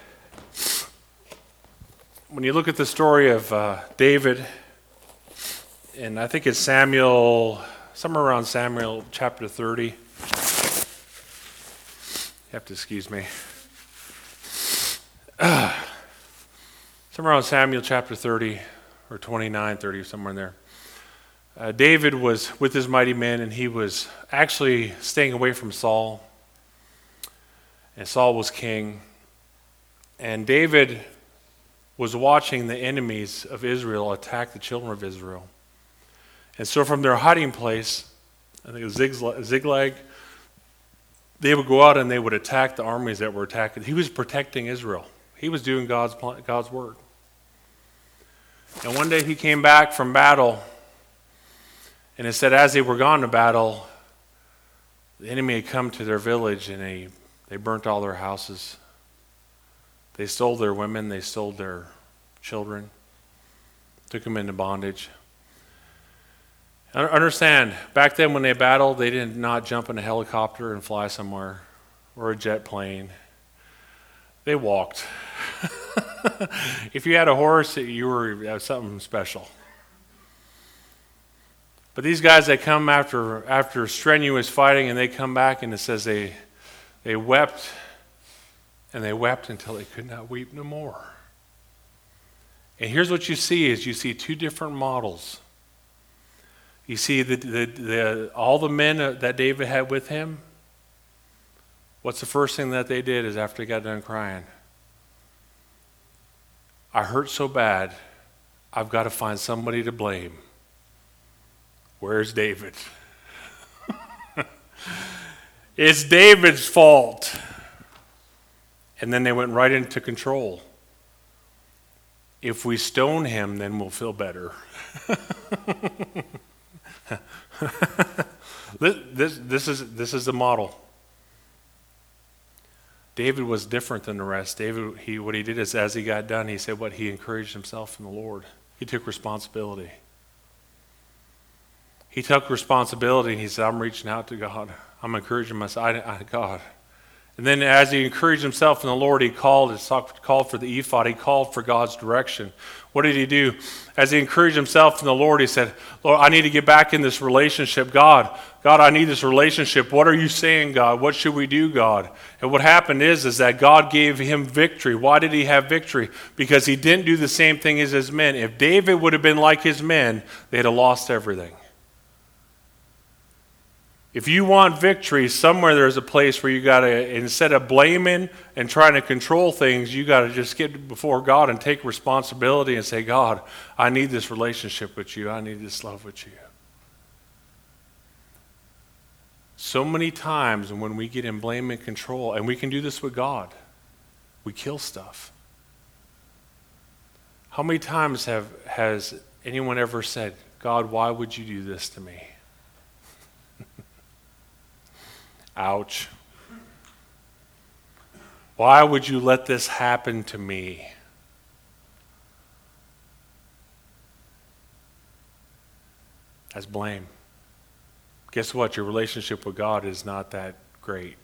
When you look at the story of uh, David, and I think it's Samuel, somewhere around Samuel chapter thirty. You have to excuse me. Uh, somewhere around Samuel chapter thirty, or twenty-nine, thirty, somewhere in there. Uh, David was with his mighty men, and he was actually staying away from Saul. And Saul was king. And David was watching the enemies of Israel attack the children of Israel. And so from their hiding place, I think it was Ziklag, they would go out and they would attack the armies that were attacking. He was protecting Israel. He was doing God's God's work. And one day he came back from battle, and it said as they were gone to battle, the enemy had come to their village, and they, they burnt all their houses. They stole their women, they stole their children, took them into bondage. Understand, back then when they battled, they did not jump in a helicopter and fly somewhere, or a jet plane. They walked. If you had a horse, you were something special. But these guys, they come after after strenuous fighting, and they come back, and it says they they wept, and they wept until they could not weep no more. And here's what you see: is you see two different models. You see the, the, the all the men that David had with him. What's the first thing that they did is after they got done crying? I hurt so bad, I've got to find somebody to blame. Where's David? It's David's fault. And then they went right into control. If we stone him, then we'll feel better. this, this, this is this is the model. David was different than the rest. David, he what he did is as he got done, he said what he encouraged himself in the Lord. He took responsibility. He took responsibility and he said, I'm reaching out to God. I'm encouraging myself, I, I, God. And then as he encouraged himself in the Lord, he called, he called for the ephod, he called for God's direction. What did he do? As he encouraged himself in the Lord, he said, Lord, I need to get back in this relationship. God, God, I need this relationship. What are you saying, God? What should we do, God? And what happened is, is that God gave him victory. Why did he have victory? Because he didn't do the same thing as his men. If David would have been like his men, they'd have lost everything. If you want victory, somewhere there's a place where you got to, instead of blaming and trying to control things, you got to just get before God and take responsibility and say, God, I need this relationship with you. I need this love with you. So many times when we get in blame and control, and we can do this with God, we kill stuff. How many times have has anyone ever said, God, why would you do this to me? Ouch. Why would you let this happen to me? That's blame. Guess what? Your relationship with God is not that great.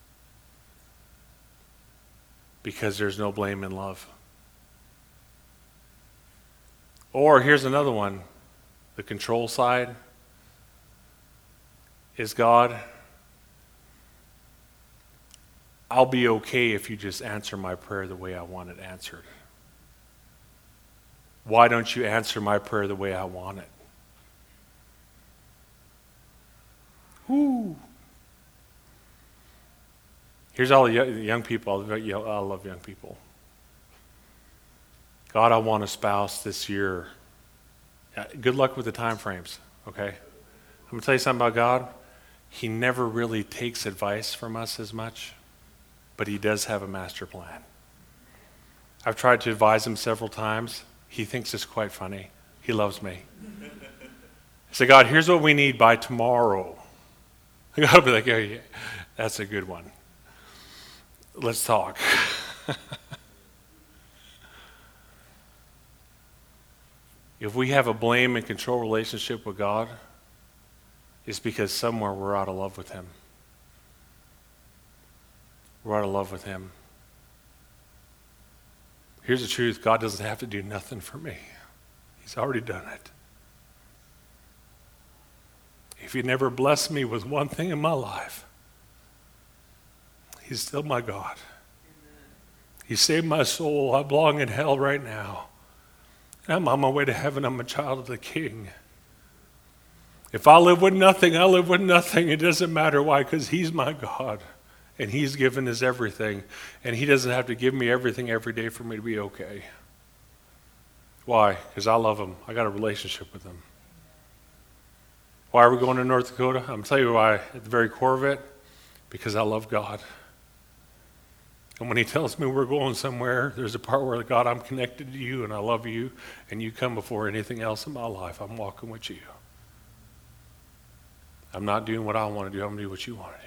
Because there's no blame in love. Or here's another one. The control side is God, I'll be okay if you just answer my prayer the way I want it answered. Why don't you answer my prayer the way I want it? Woo. Here's all the young people. I love young people. God, I want a spouse this year. Good luck with the time frames, okay? I'm going to tell you something about God. He never really takes advice from us as much, but he does have a master plan. I've tried to advise him several times. He thinks it's quite funny. He loves me. I say, God, here's what we need by tomorrow. God will be like, oh, yeah, that's a good one. Let's talk. If we have a blame and control relationship with God, it's because somewhere we're out of love with him. We're out of love with him. Here's the truth. God doesn't have to do nothing for me. He's already done it. If he never blessed me with one thing in my life, he's still my God. He saved my soul. I belong in hell right now. I'm on my way to heaven. I'm a child of the King. If I live with nothing, I live with nothing. It doesn't matter why, because he's my God. And he's given us everything. And he doesn't have to give me everything every day for me to be okay. Why? Because I love him. I got a relationship with him. Why are we going to North Dakota? I'm going to tell you why at the very core of it. Because I love God. And when he tells me we're going somewhere, there's a part where, God, I'm connected to you and I love you. And you come before anything else in my life. I'm walking with you. I'm not doing what I want to do. I'm going to do what you want to do.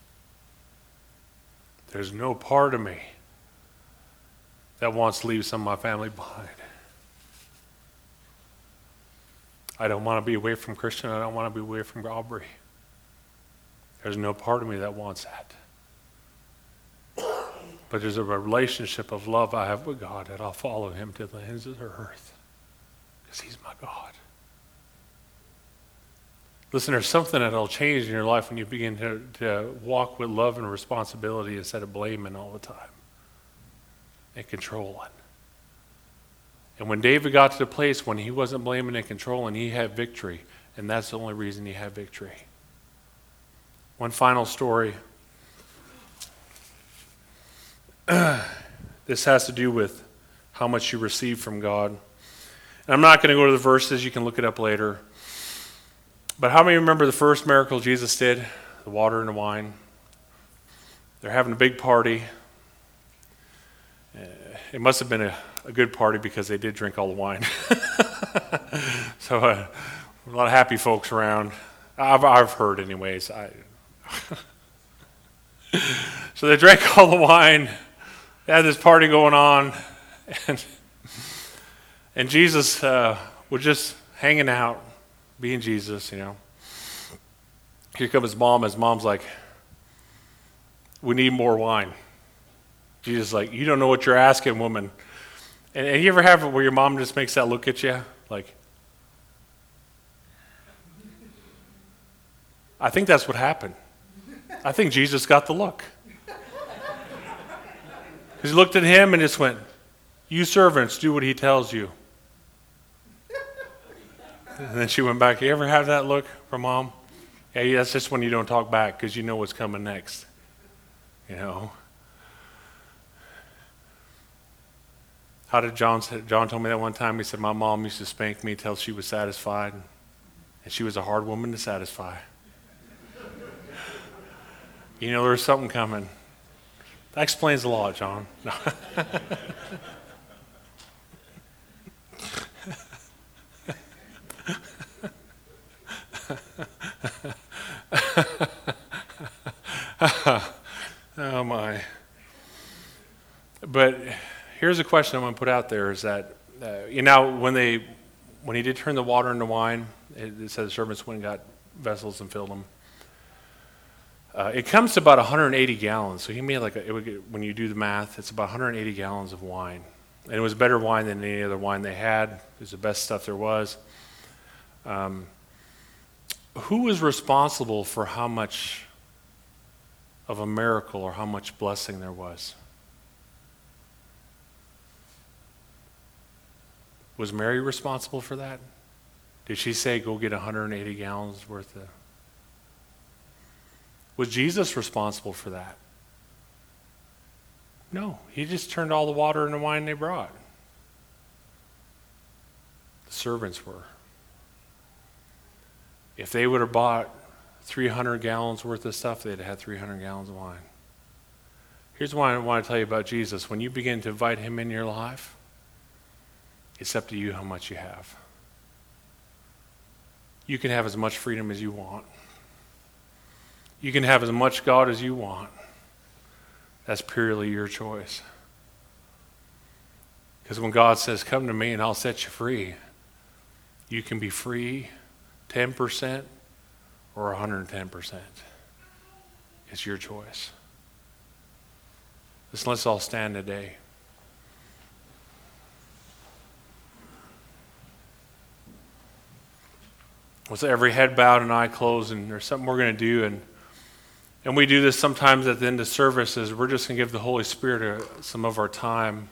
There's no part of me that wants to leave some of my family behind. I don't want to be away from Christian. I don't want to be away from Aubrey. There's no part of me that wants that. But there's a relationship of love I have with God that I'll follow him to the ends of the earth. Because he's my God. Listen, there's something that'll change in your life when you begin to, to walk with love and responsibility instead of blaming all the time and controlling. And when David got to the place when he wasn't blaming and controlling, he had victory. And that's the only reason he had victory. One final story. This has to do with how much you receive from God. And I'm not going to go to the verses. You can look it up later. But how many remember the first miracle Jesus did? The water and the wine. They're having a big party. Uh, it must have been a, a good party because they did drink all the wine. so uh, a lot of happy folks around. I've, I've heard anyways. I, so they drank all the wine. They had this party going on. And, and Jesus uh, was just hanging out. Being Jesus, you know. Here comes his mom. His mom's like, we need more wine. Jesus is like, you don't know what you're asking, woman. And, and you ever have it where your mom just makes that look at you? Like, I think that's what happened. I think Jesus got the look. Because he looked at him and just went, you servants, do what he tells you. And then she went back. You ever have that look from mom? Yeah, that's just when you don't talk back because you know what's coming next. You know. How did John say, John told me that one time? He said, my mom used to spank me till she was satisfied. And she was a hard woman to satisfy. You know there's something coming. That explains a lot, John. No. Oh my. But here's a question I'm going to put out there is that, uh, you know, when they, when he did turn the water into wine, it, it said the servants went and got vessels and filled them. Uh, it comes to about one hundred eighty gallons. So he made like, a, it would get, when you do the math, it's about one hundred eighty gallons of wine. And it was better wine than any other wine they had. It was the best stuff there was. Um, who was responsible for how much of a miracle or how much blessing there was? Was Mary responsible for that? Did she say, go get one hundred eighty gallons worth of... Was Jesus responsible for that? No, he just turned all the water into wine they brought. The servants were. If they would have bought three hundred gallons worth of stuff, they'd have had three hundred gallons of wine. Here's why I want to tell you about Jesus. When you begin to invite him in your life, it's up to you how much you have. You can have as much freedom as you want. You can have as much God as you want. That's purely your choice. Because when God says, come to me and I'll set you free, you can be free ten percent or one hundred ten percent. It's your choice. Listen, let's all stand today. With every head bowed and eye closed, and there's something we're going to do, and and we do this sometimes at the end of services. We're just going to give the Holy Spirit a, some of our time.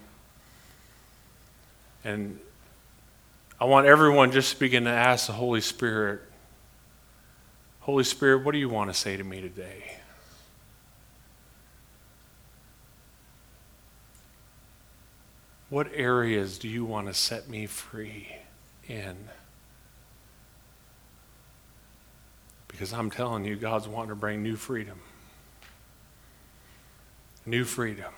And I want everyone just to begin to ask the Holy Spirit, Holy Spirit, what do you want to say to me today? What areas do you want to set me free in? Because I'm telling you, God's wanting to bring new freedom. New freedom.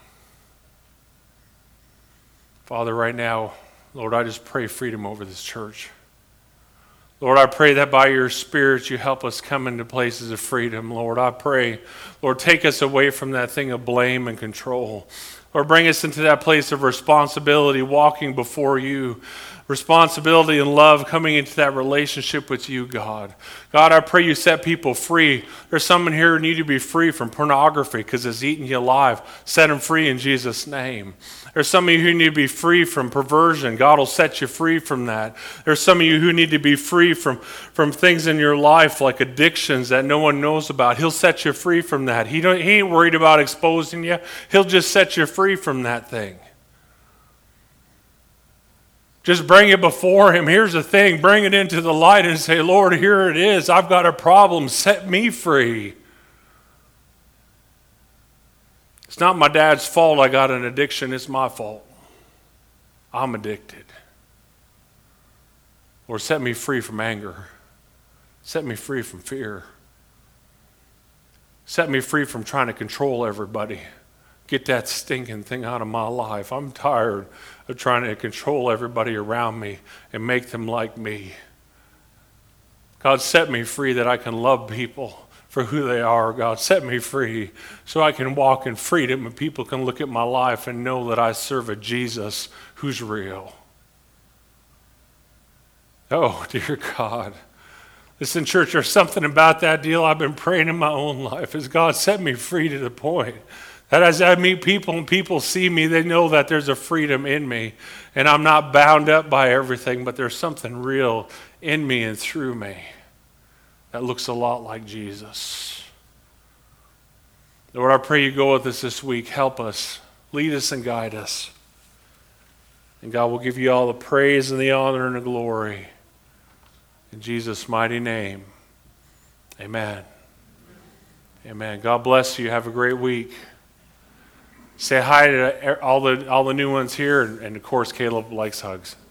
Father, right now, Lord, I just pray freedom over this church. Lord, I pray that by your Spirit you help us come into places of freedom. Lord, I pray, Lord, take us away from that thing of blame and control. Lord, bring us into that place of responsibility, walking before you. Responsibility and love coming into that relationship with you, God. God, I pray you set people free. There's someone here who need to be free from pornography because it's eating you alive. Set them free in Jesus' name. There's some of you who need to be free from perversion. God will set you free from that. There's some of you who need to be free from, from things in your life like addictions that no one knows about. He'll set you free from that. He, don't, he ain't worried about exposing you. He'll just set you free from that thing. Just bring it before him. Here's the thing. Bring it into the light and say, Lord, here it is. I've got a problem. Set me free. It's not my dad's fault I got an addiction. It's my fault. I'm addicted. Lord, set me free from anger. Set me free from fear. Set me free from trying to control everybody. Get that stinking thing out of my life. I'm tired of trying to control everybody around me and make them like me. God, set me free that I can love people for who they are. God, set me free so I can walk in freedom and people can look at my life and know that I serve a Jesus who's real. Oh, dear God. Listen, church, there's something about that deal I've been praying in my own life is God set me free to the point that as I meet people and people see me, they know that there's a freedom in me and I'm not bound up by everything, but there's something real in me and through me that looks a lot like Jesus. Lord, I pray you go with us this week. Help us. Lead us and guide us. And God will give you all the praise and the honor and the glory. In Jesus' mighty name, Amen. Amen. God bless you. Have a great week. Say hi to all the all the new ones here, and, and of course, Caleb likes hugs.